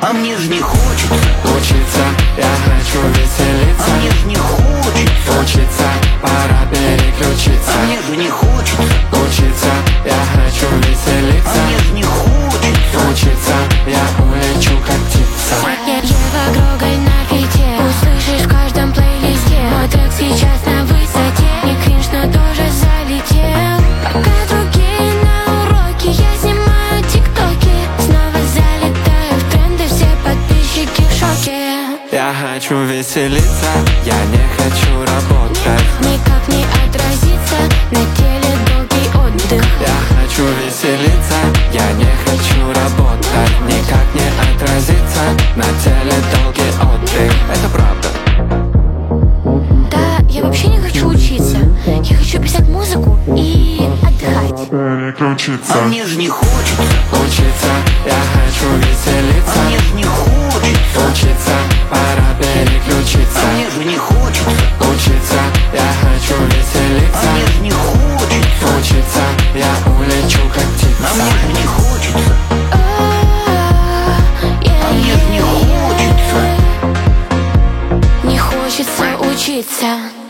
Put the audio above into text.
А мне ж не хочется учиться, я хочу веселиться. А мне ж не хочется Учиться, пора переключиться. А мне же не хочется Учиться, я хочу веселиться. А мне ж не хочется Учиться, я улечу как птица. Ева Грогаль на фите, услышишь в каждом плейлисте. Мой трек сейчас на высоте, не кринж, но тоже залетел. Пока другие на уроке, я снимаю тиктоки. Снова залетаю в тренды, все подписчики в шоке. Я хочу веселиться, я не хочу работать. Никак не отразится на теле долгий отдых. Я хочу веселиться, я не хочу работать. Никак не отразится на теле долгий отдых. Это правда. Да, я вообще не хочу учиться. Я хочу писать музыку и отдыхать. Переключиться. А мне ж не хочется Учиться, я хочу веселиться. А мне ж не хочется Учиться, пора переключиться. А мне же не хочется Учиться, я хочу веселиться. А мне ж не хочется Учиться, я улечу как птица. А мне ж не хочется А мне ж не хочется Не хочется учиться.